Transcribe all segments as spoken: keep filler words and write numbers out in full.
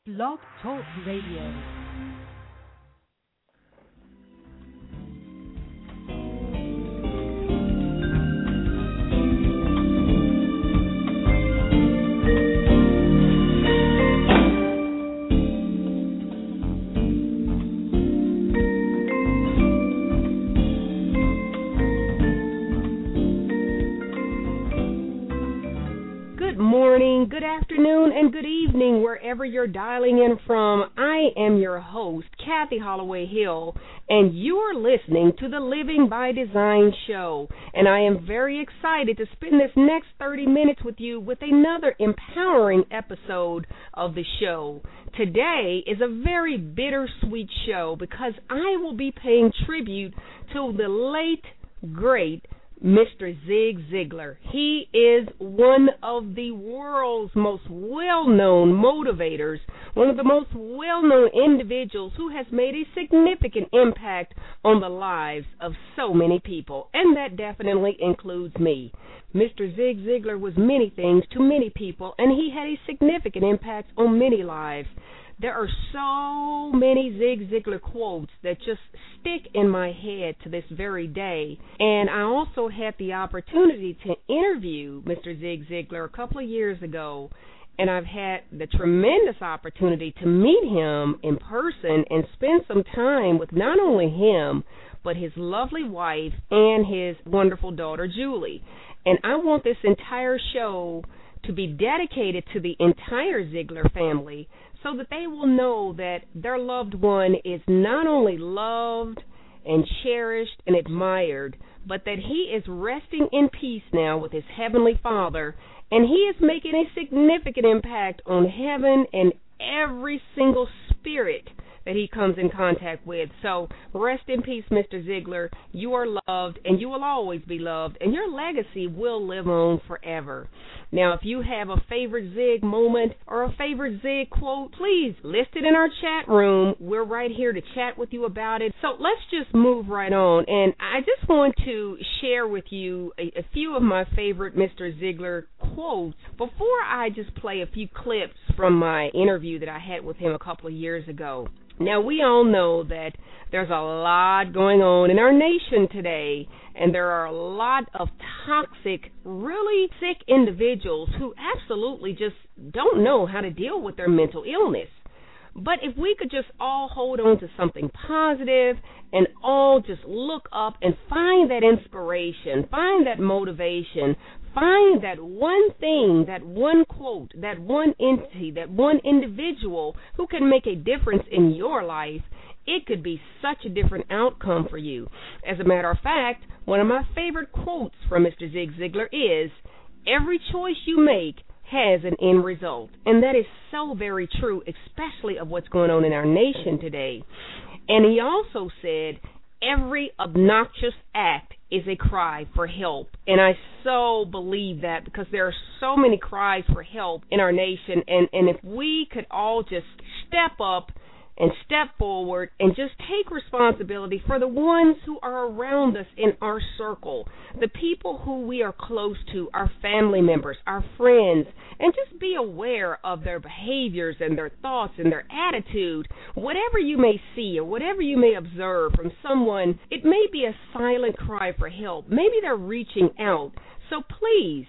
Blog Talk Radio. Good afternoon and good evening wherever you're dialing in from. I am your host, Kathy Holloway Hill, and you are listening to the Living by Design show. And I am very excited to spend this next thirty minutes with you with another empowering episode of the show. Today is a very bittersweet show because I will be paying tribute to the late, great Mister Zig Ziglar. He is one of the world's most well-known motivators, one of the most well-known individuals who has made a significant impact on the lives of so many people, and that definitely includes me. Mister Zig Ziglar was many things to many people, and he had a significant impact on many lives. There are so many Zig Ziglar quotes that just stick in my head to this very day. And I also had the opportunity to interview Mister Zig Ziglar a couple of years ago, and I've had the tremendous opportunity to meet him in person and spend some time with not only him, but his lovely wife and his wonderful daughter, Julie. And I want this entire show to be dedicated to the entire Ziglar family, so that they will know that their loved one is not only loved and cherished and admired, but that he is resting in peace now with his Heavenly Father, and he is making a significant impact on heaven and every single spirit that he comes in contact with. So rest in peace, Mister Ziglar. You are loved, and you will always be loved, and your legacy will live on forever. Now, if you have a favorite Zig moment or a favorite Zig quote, please list it in our chat room. We're right here to chat with you about it. So let's just move right on. And I just want to share with you a, a few of my favorite Mister Ziglar quotes before I just play a few clips from my interview that I had with him a couple of years ago. Now, we all know that there's a lot going on in our nation today, and there are a lot of toxic, really sick individuals who absolutely just don't know how to deal with their mental illness. But if we could just all hold on to something positive and all just look up and find that inspiration, find that motivation, find that one thing, that one quote, that one entity, that one individual who can make a difference in your life, it could be such a different outcome for you. As a matter of fact, one of my favorite quotes from Mister Zig Ziglar is, "Every choice you make has an end result." And that is so very true, especially of what's going on in our nation today. And he also said, every obnoxious act is a cry for help. And I so believe that, because there are so many cries for help in our nation. And, and if we could all just step up and step forward and just take responsibility for the ones who are around us in our circle, the people who we are close to, our family members, our friends, and just be aware of their behaviors and their thoughts and their attitude. Whatever you may see or whatever you may observe from someone, it may be a silent cry for help. Maybe they're reaching out. So please,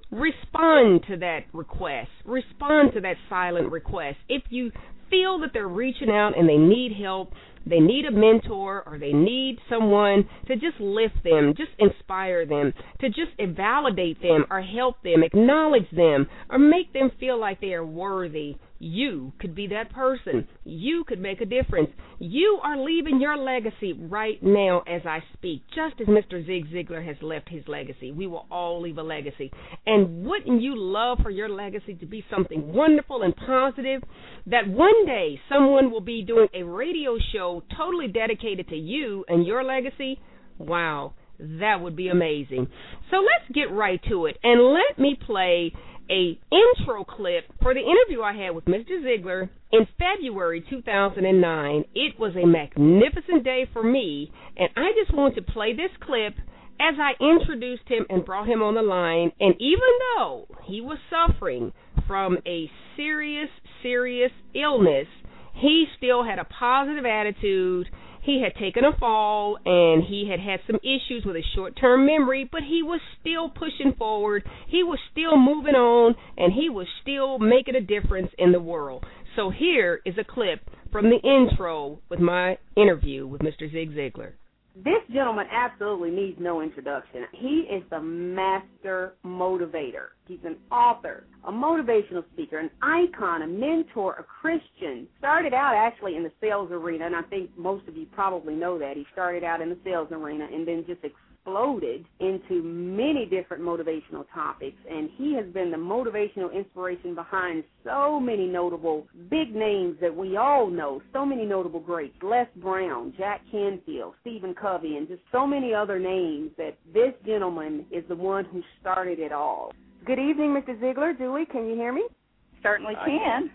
respond to that request. Respond to that silent request. If you feel that they're reaching out and they need help, they need a mentor, or they need someone to just lift them, just inspire them, to just validate them or help them, acknowledge them, or make them feel like they are worthy, you could be that person. You could make a difference. You are leaving your legacy right now as I speak, just as Mister Zig Ziglar has left his legacy. We will all leave a legacy. And wouldn't you love for your legacy to be something wonderful and positive, that one day someone will be doing a radio show totally dedicated to you and your legacy? Wow, that would be amazing. So let's get right to it, and let me play a intro clip for the interview I had with Mister Ziglar in February two thousand nine. It was a magnificent day for me, and I just want to play this clip as I introduced him and brought him on the line. And even though he was suffering from a serious, serious illness, he still had a positive attitude. He had taken a fall, and he had had some issues with his short-term memory, but he was still pushing forward. He was still moving on, and he was still making a difference in the world. So here is a clip from the intro with my interview with Mister Zig Ziglar. This gentleman absolutely needs no introduction. He is the master motivator. He's an author, a motivational speaker, an icon, a mentor, a Christian. Started out actually in the sales arena, and I think most of you probably know that. He started out in the sales arena and then just exploded into many different motivational topics, and he has been the motivational inspiration behind so many notable big names that we all know, so many notable greats, Les Brown, Jack Canfield, Stephen Covey, and just so many other names that this gentleman is the one who started it all. Good evening, Mister Ziglar. Julie, can you hear me? Certainly can.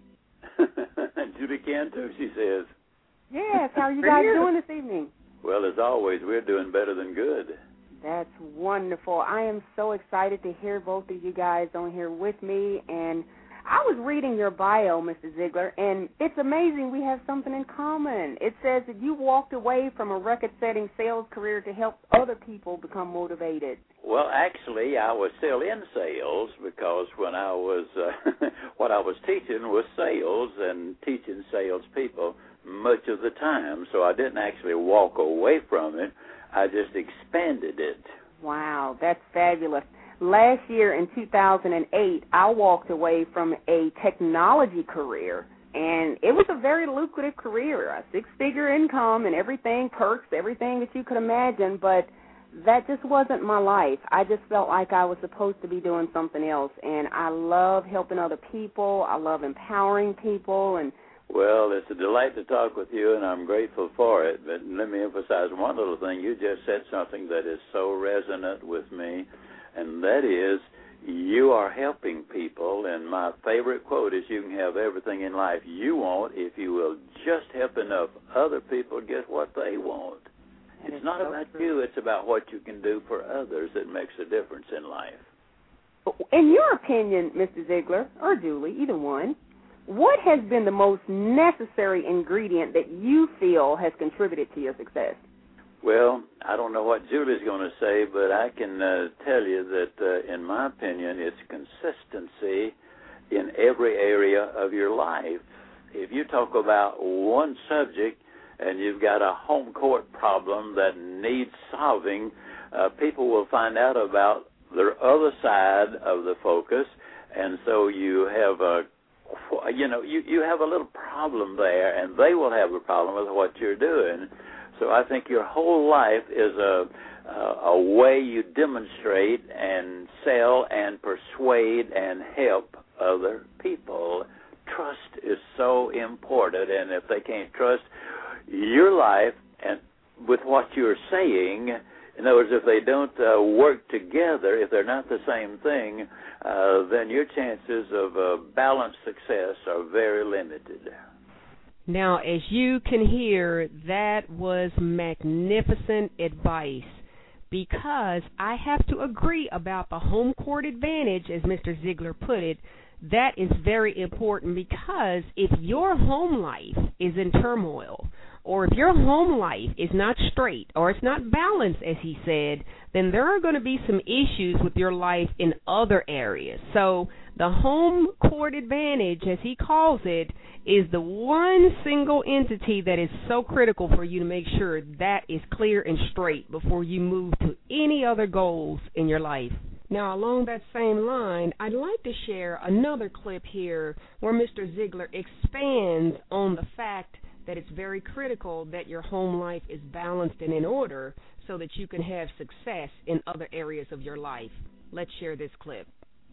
Julie can too, she says. Yes, how are you guys doing this evening? Well, as always, we're doing better than good. That's wonderful. I am so excited to hear both of you guys on here with me. And I was reading your bio, Mister Ziglar, and it's amazing we have something in common. It says that you walked away from a record-setting sales career to help other people become motivated. Well, actually, I was still in sales because when I was, uh, what I was teaching was sales and teaching salespeople much of the time. So I didn't actually walk away from it. I just expanded it. Wow, that's fabulous. Last year in two thousand eight, I walked away from a technology career, and it was a very lucrative career, a six-figure income and everything, perks, everything that you could imagine, but that just wasn't my life. I just felt like I was supposed to be doing something else, and I love helping other people. I love empowering people, and well, it's a delight to talk with you, and I'm grateful for it. But let me emphasize one little thing. You just said something that is so resonant with me, and that is you are helping people. And my favorite quote is, you can have everything in life you want if you will just help enough other people get what they want. And it's it's not so about true. you. It's about what you can do for others that makes a difference in life. In your opinion, Mister Ziglar, or Julie, either one, what has been the most necessary ingredient that you feel has contributed to your success? Well, I don't know what Julie's going to say, but I can uh, tell you that, uh, in my opinion, it's consistency in every area of your life. If you talk about one subject and you've got a home court problem that needs solving, uh, people will find out about the other side of the focus, and so you have a You know, you, you have a little problem there, and they will have a problem with what you're doing. So I think your whole life is a, a, a way you demonstrate and sell and persuade and help other people. Trust is so important, and if they can't trust your life and with what you're saying, in other words, if they don't uh, work together, if they're not the same thing, uh, then your chances of uh, balanced success are very limited. Now, as you can hear, that was magnificent advice, because I have to agree about the home court advantage, as Mister Ziglar put it. That is very important, because if your home life is in turmoil, or if your home life is not straight, or it's not balanced, as he said, then there are going to be some issues with your life in other areas. So the home court advantage, as he calls it, is the one single entity that is so critical for you to make sure that is clear and straight before you move to any other goals in your life. Now, along that same line, I'd like to share another clip here where Mister Ziglar expands on the fact that it's very critical that your home life is balanced and in order so that you can have success in other areas of your life. Let's share this clip.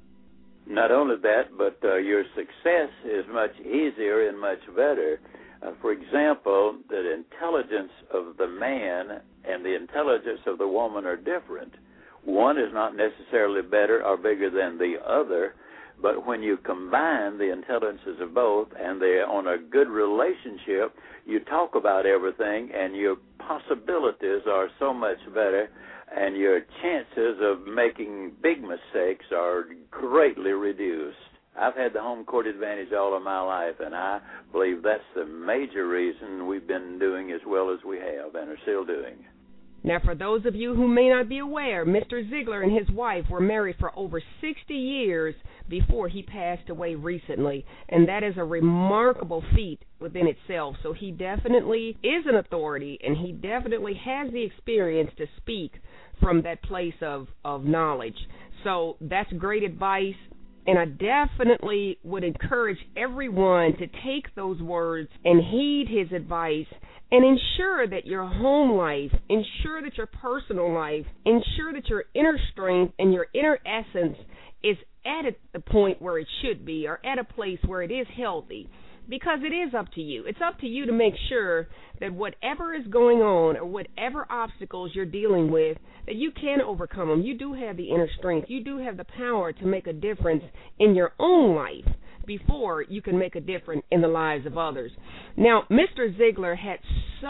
Not only that, but uh, your success is much easier and much better. Uh, for example, the intelligence of the man and the intelligence of the woman are different. One is not necessarily better or bigger than the other, but when you combine the intelligences of both and they're on a good relationship, you talk about everything, and your possibilities are so much better, and your chances of making big mistakes are greatly reduced. I've had the home court advantage all of my life, and I believe that's the major reason we've been doing as well as we have and are still doing. Now, for those of you who may not be aware, Mister Ziegler and his wife were married for over sixty years before he passed away recently, and that is a remarkable feat within itself. So he definitely is an authority, and he definitely has the experience to speak from that place of, of knowledge. So that's great advice, and I definitely would encourage everyone to take those words and heed his advice and ensure that your home life, ensure that your personal life, ensure that your inner strength and your inner essence is at the point where it should be, or at a place where it is healthy, because it is up to you. It's up to you to make sure that whatever is going on or whatever obstacles you're dealing with, that you can overcome them. You do have the inner strength. You do have the power to make a difference in your own life before you can make a difference in the lives of others. Now, Mister Ziegler had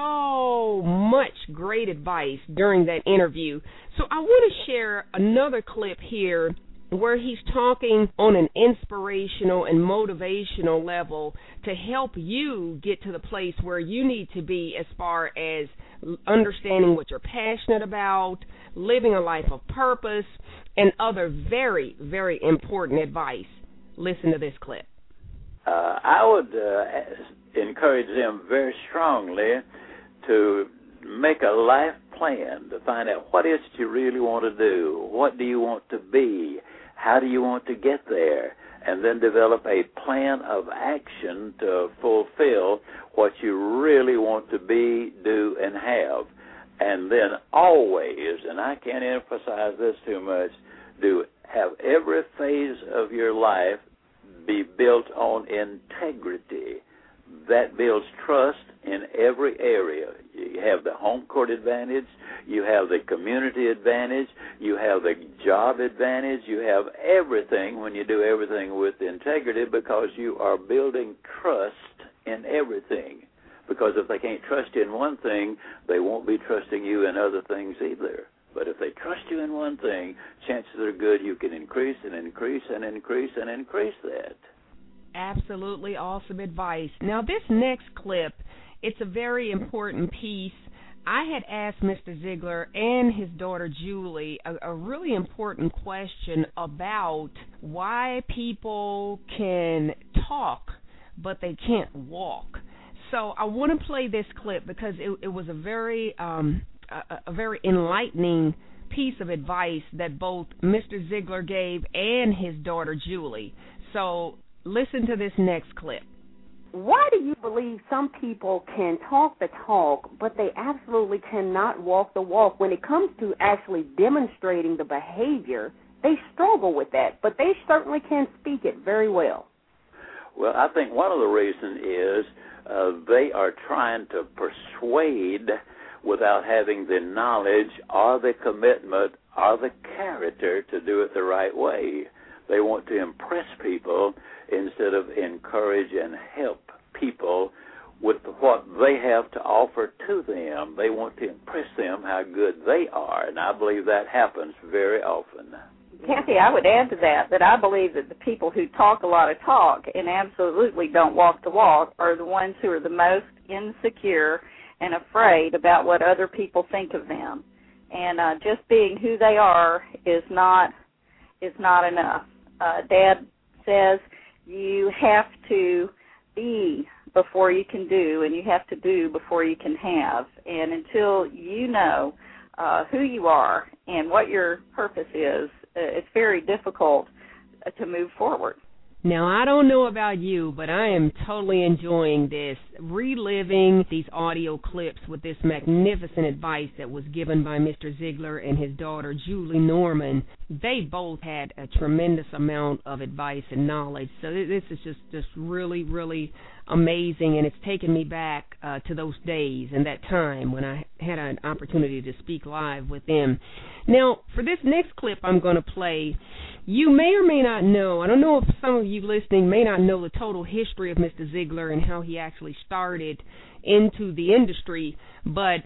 so much great advice during that interview, so I want to share another clip here where he's talking on an inspirational and motivational level to help you get to the place where you need to be as far as understanding what you're passionate about, living a life of purpose, and other very, very important advice. Listen to this clip. Uh, I would uh, encourage them very strongly to make a life plan to find out what is it you really want to do, what do you want to be, how do you want to get there, and then develop a plan of action to fulfill what you really want to be, do, and have. And then always, and I can't emphasize this too much, do have every phase of your life be built on integrity. That builds trust in every area. You have the home court advantage, you have the community advantage, you have the job advantage, you have everything when you do everything with integrity, because you are building trust in everything. Because if they can't trust you in one thing, they won't be trusting you in other things either. But if they trust you in one thing, chances are good you can increase and increase and increase and increase that. Absolutely awesome advice. Now, this next clip, it's a very important piece. I had asked Mister Ziegler and his daughter Julie a, a really important question about why people can talk but they can't walk. So I want to play this clip because it, it was a very um, a, a very enlightening piece of advice that both Mister Ziegler gave and his daughter Julie. So listen to this next clip. Why do you believe some people can talk the talk, but they absolutely cannot walk the walk? When it comes to actually demonstrating the behavior, they struggle with that, but they certainly can speak it very well. Well, I think one of the reasons is uh, they are trying to persuade without having the knowledge or the commitment or the character to do it the right way. They want to impress people instead of encourage and help people with what they have to offer to them. They want to impress them how good they are, and I believe that happens very often. Kathy, I would add to that that I believe that the people who talk a lot of talk and absolutely don't walk the walk are the ones who are the most insecure and afraid about what other people think of them. And uh, just being who they are is not is not enough. Uh, Dad says you have to be before you can do, and you have to do before you can have. And until you know uh, who you are and what your purpose is, it's very difficult to move forward. Now, I don't know about you, but I am totally enjoying this, reliving these audio clips with this magnificent advice that was given by Mister Ziegler and his daughter, Julie Norman. They both had a tremendous amount of advice and knowledge, so this is just, just really, really amazing, and it's taken me back uh, to those days and that time when I had an opportunity to speak live with them. Now, for this next clip I'm going to play, you may or may not know, I don't know if some of you listening may not know the total history of Mister Ziegler and how he actually started into the industry, but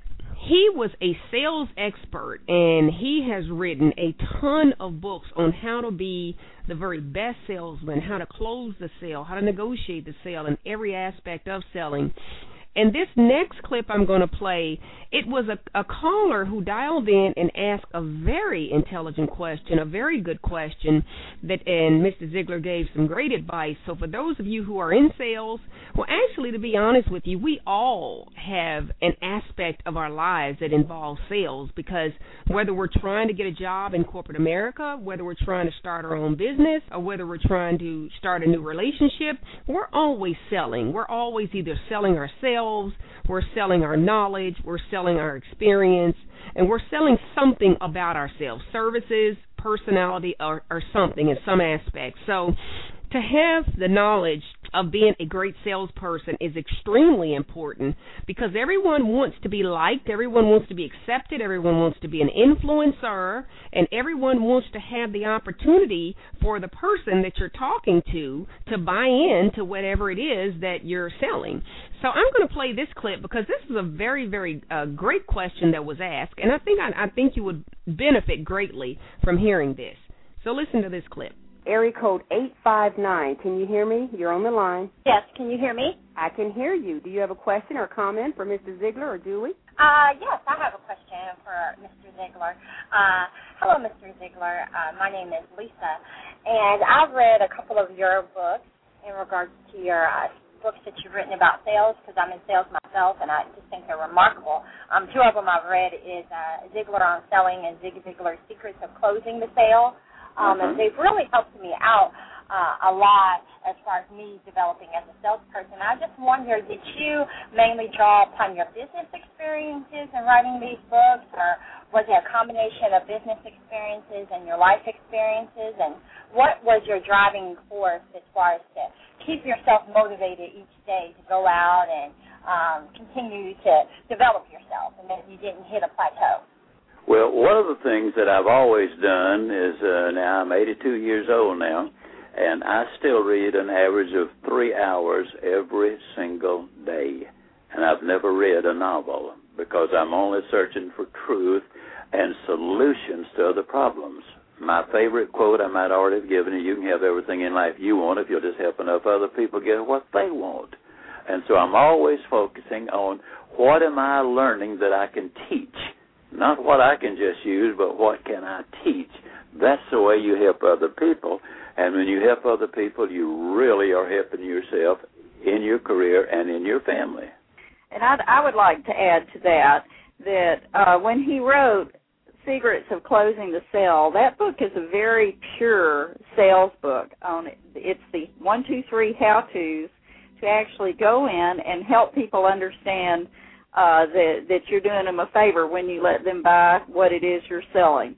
He was a sales expert, and he has written a ton of books on how to be the very best salesman, how to close the sale, how to negotiate the sale, and every aspect of selling. And this next clip I'm going to play, it was a, a caller who dialed in and asked a very intelligent question, a very good question, that and Mister Ziegler gave some great advice. So for those of you who are in sales, well, actually, to be honest with you, we all have an aspect of our lives that involves sales, because whether we're trying to get a job in corporate America, whether we're trying to start our own business, or whether we're trying to start a new relationship, we're always selling. We're always either selling ourselves, we're selling our knowledge, we're selling our experience, and we're selling something about ourselves, services, personality, or, or something in some aspect. So to have the knowledge of being a great salesperson is extremely important, because everyone wants to be liked, everyone wants to be accepted, everyone wants to be an influencer, and everyone wants to have the opportunity for the person that you're talking to to buy into whatever it is that you're selling. So I'm going to play this clip because this is a very, very uh, great question that was asked, and I think I, I think you would benefit greatly from hearing this. So listen to this clip. Area code eight five nine. Can you hear me? You're on the line. Yes, can you hear me? I can hear you. Do you have a question or comment for Mister Ziegler or Julie? Uh, yes, I have a question for Mister Ziegler. Uh, hello, Mister Ziegler. Uh, my name is Lisa, and I've read a couple of your books in regards to your uh, books that you've written about sales, because I'm in sales myself, and I just think they're remarkable. Um, two of them I've read is uh, Ziegler on Selling and Zig Ziglar's Secrets of Closing the Sale. Um, mm-hmm. And they've really helped me out uh, a lot as far as me developing as a salesperson. I just wonder, did you mainly draw upon your business experiences in writing these books, or was it a combination of business experiences and your life experiences? And what was your driving force as far as to keep yourself motivated each day to go out and um, continue to develop yourself, and that you didn't hit a plateau? Well, one of the things that I've always done is, uh, now I'm eighty-two years old now, and I still read an average of three hours every single day. And I've never read a novel, because I'm only searching for truth and solutions to other problems. My favorite quote I might already have given you: you can have everything in life you want if you'll just help enough other people get what they want. And so I'm always focusing on what am I learning that I can teach. Not what I can just use, but what can I teach. That's the way you help other people. And when you help other people, you really are helping yourself in your career and in your family. And I'd, I would like to add to that that uh, when he wrote Secrets of Closing the Sale, that book is a very pure sales book. On it. It's the one, two, three how-tos to actually go in and help people understand Uh, that, that you're doing them a favor when you let them buy what it is you're selling.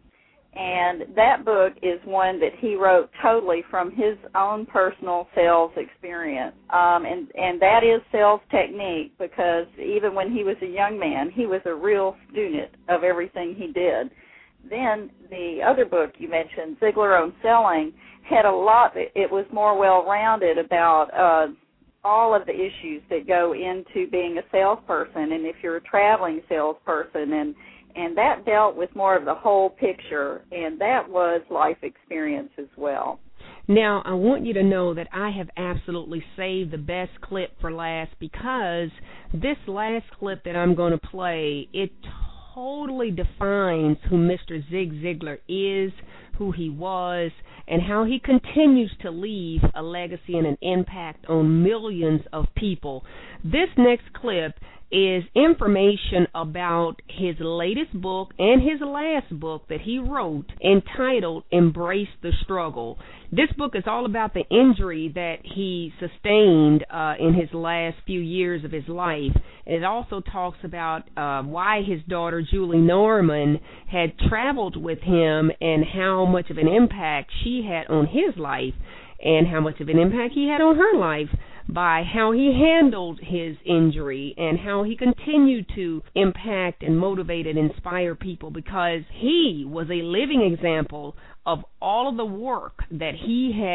And that book is one that he wrote totally from his own personal sales experience. Um, and, and that is sales technique, because even when he was a young man, he was a real student of everything he did. Then the other book you mentioned, Ziegler on Selling, had a lot, it was more well-rounded about uh all of the issues that go into being a salesperson, and if you're a traveling salesperson, and and that dealt with more of the whole picture, and that was life experience as well. Now, I want you to know that I have absolutely saved the best clip for last, because this last clip that I'm going to play, it totally defines who Mister Zig Ziglar is, who he was, and how he continues to leave a legacy and an impact on millions of people. This next clip is information about his latest book and his last book that he wrote, entitled Embrace the Struggle. This book is all about the injury that he sustained uh, in his last few years of his life. And it also talks about uh, why his daughter, Julie Norman, had traveled with him and how much of an impact she had on his life, and how much of an impact he had on her life by how he handled his injury and how he continued to impact and motivate and inspire people, because he was a living example of all of the work that he had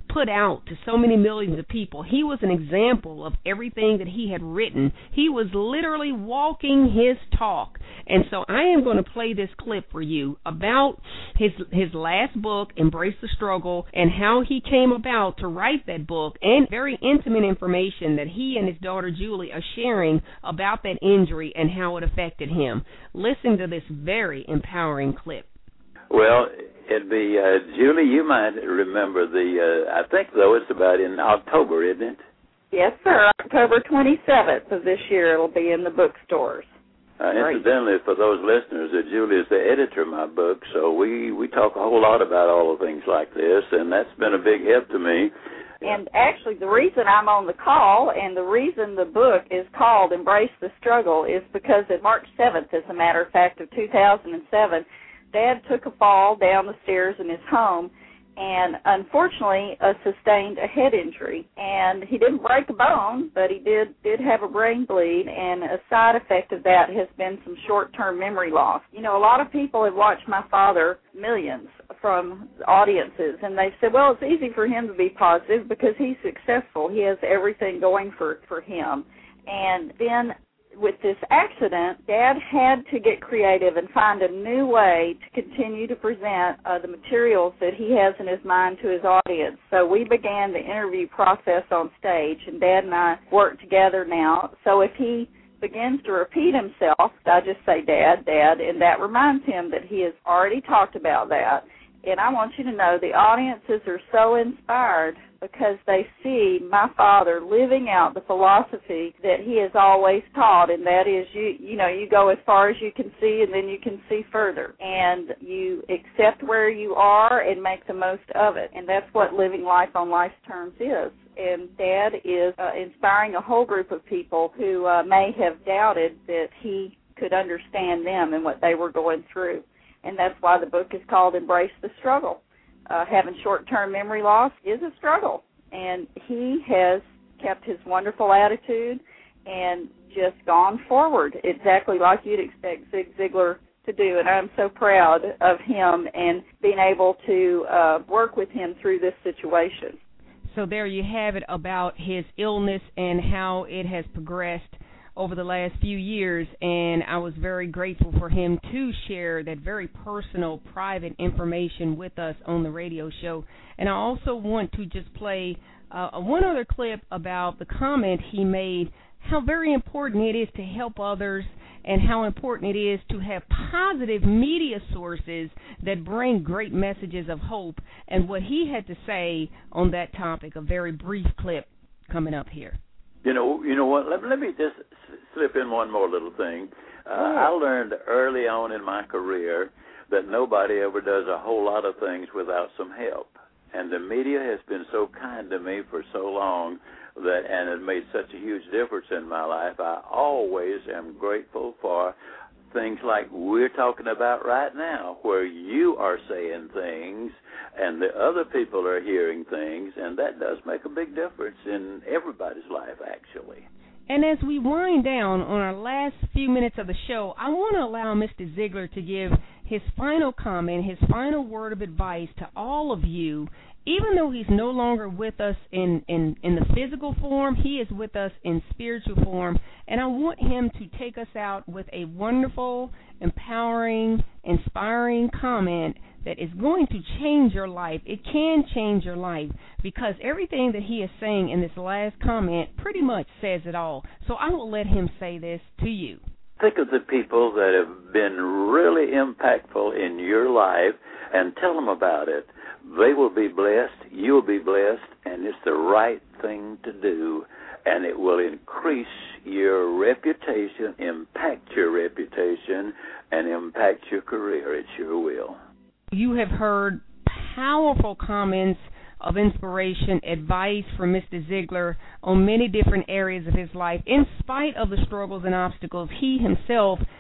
put out to so many millions of people. He was an example of everything that he had written. He was literally walking his talk. And so I am going to play this clip for you about his his last book, Embrace the Struggle, and how he came about to write that book, and very intimate information that he and his daughter Julie are sharing about that injury and how it affected him. Listen to this very empowering clip. Well, it'd be, uh, Julie, you might remember the, uh, I think, though, it's about in October, isn't it? Yes, sir. October twenty-seventh of this year, it'll be in the bookstores. Uh, incidentally, for those listeners, uh, Julie is the editor of my book, so we, we talk a whole lot about all of things like this, and that's been a big help to me. And actually, the reason I'm on the call and the reason the book is called Embrace the Struggle is because on March seventh, as a matter of fact, of two thousand seven, Dad took a fall down the stairs in his home and unfortunately uh, sustained a head injury. And he didn't break a bone, but he did, did have a brain bleed, and a side effect of that has been some short-term memory loss. You know, a lot of people have watched my father, millions, from audiences, and they've said, well, it's easy for him to be positive because he's successful. He has everything going for, for him. And then with this accident, Dad had to get creative and find a new way to continue to present uh, the materials that he has in his mind to his audience. So we began the interview process on stage, and Dad and I work together now. So if he begins to repeat himself, I just say, Dad, Dad, and that reminds him that he has already talked about that. And I want you to know the audiences are so inspired because they see my father living out the philosophy that he has always taught, and that is, you you know, you go as far as you can see, and then you can see further. And you accept where you are and make the most of it. And that's what living life on life's terms is. And Dad is uh, inspiring a whole group of people who uh, may have doubted that he could understand them and what they were going through. And that's why the book is called Embrace the Struggle. Uh, having short-term memory loss is a struggle, and he has kept his wonderful attitude and just gone forward exactly like you'd expect Zig Ziglar to do, and I'm so proud of him and being able to uh, work with him through this situation. So there you have it about his illness and how it has progressed over the last few years, and I was very grateful for him to share that very personal, private information with us on the radio show. And I also want to just play uh, one other clip about the comment he made, how very important it is to help others and how important it is to have positive media sources that bring great messages of hope, and what he had to say on that topic, a very brief clip coming up here. You know, you know what? Let, let me just slip in one more little thing. Uh, I learned early on in my career that nobody ever does a whole lot of things without some help. And the media has been so kind to me for so long that, and it made such a huge difference in my life. I always am grateful for things like we're talking about right now, where you are saying things and the other people are hearing things, and that does make a big difference in everybody's life, actually. And as we wind down on our last few minutes of the show, I want to allow Mister Ziglar to give his final comment, his final word of advice to all of you. Even though he's no longer with us in, in, in the physical form, he is with us in spiritual form. And I want him to take us out with a wonderful, empowering, inspiring comment that is going to change your life. It can change your life because everything that he is saying in this last comment pretty much says it all. So I will let him say this to you. Think of the people that have been really impactful in your life and tell them about it. They will be blessed, you will be blessed, and it's the right thing to do, and it will increase your reputation, impact your reputation, and impact your career. It sure will. You have heard powerful comments of inspiration, advice from Mister Ziglar on many different areas of his life. In spite of the struggles and obstacles he himself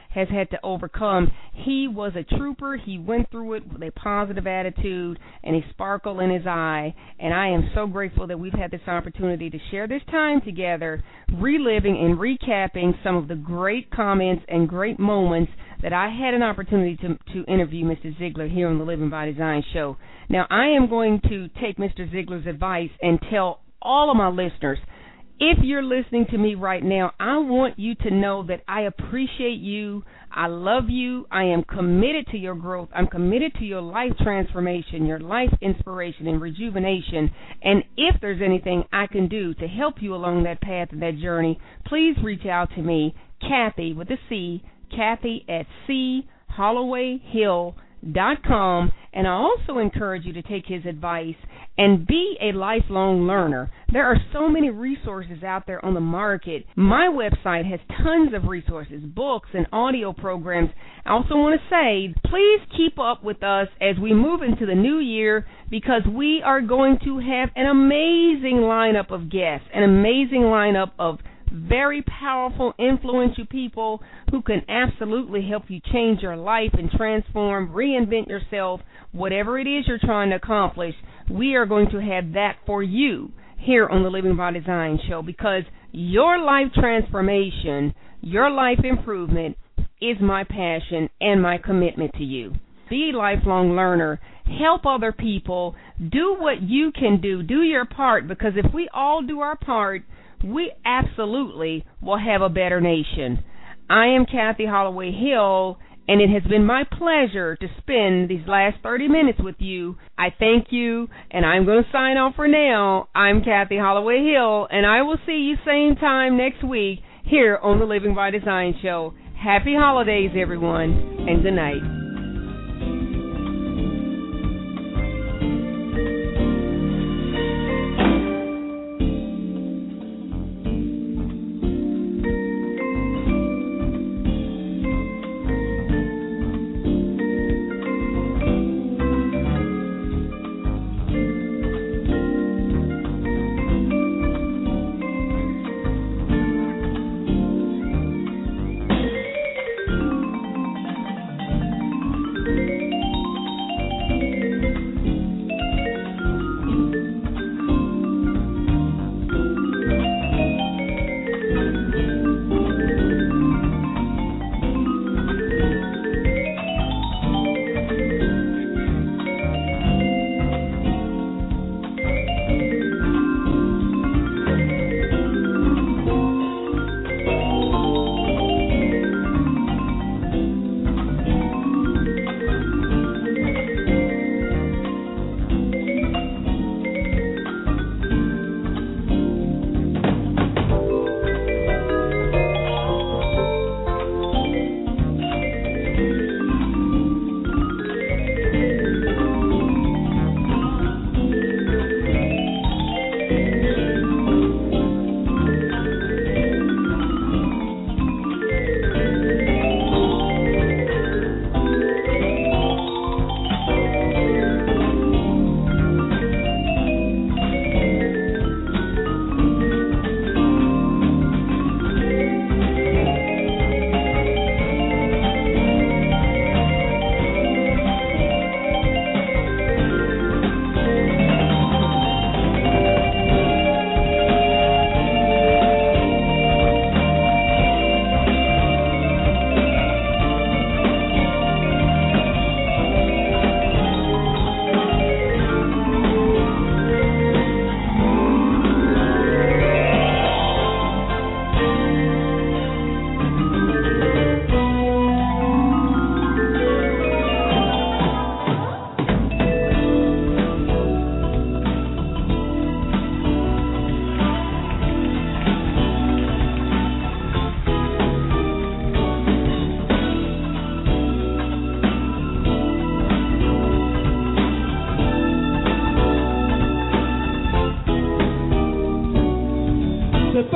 has had to overcome. He was a trooper. He went through it with a positive attitude and a sparkle in his eye, and I am so grateful that we've had this opportunity to share this time together, reliving and recapping some of the great comments and great moments that I had an opportunity to, to interview Mister Ziegler here on the Living by Design show. Now, I am going to take Mister Ziegler's advice and tell all of my listeners, if you're listening to me right now, I want you to know that I appreciate you. I love you. I am committed to your growth. I'm committed to your life transformation, your life inspiration and rejuvenation. And if there's anything I can do to help you along that path and that journey, please reach out to me, Kathy with a C, Kathy at C Holloway Hill dot com, and I also encourage you to take his advice and be a lifelong learner. There are so many resources out there on the market. My website has tons of resources, books, and audio programs. I also want to say, please keep up with us as we move into the new year, because we are going to have an amazing lineup of guests, an amazing lineup of very powerful, influential people who can absolutely help you change your life and transform, reinvent yourself, whatever it is you're trying to accomplish. We are going to have that for you here on the Living by Design show, because your life transformation, your life improvement is my passion and my commitment to you. Be a lifelong learner. Help other people. Do what you can do. Do your part, because if we all do our part, we absolutely will have a better nation. I am Kathy Holloway Hill, and it has been my pleasure to spend these last thirty minutes with you. I thank you, and I'm going to sign off for now. I'm Kathy Holloway Hill, and I will see you same time next week here on the Living by Design show. Happy holidays, everyone, and good night.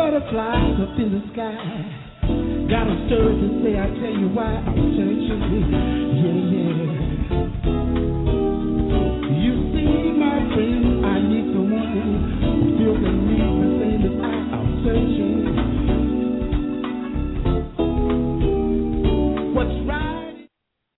Butterflies up in the sky, got a story to say. I tell you why I'm searching.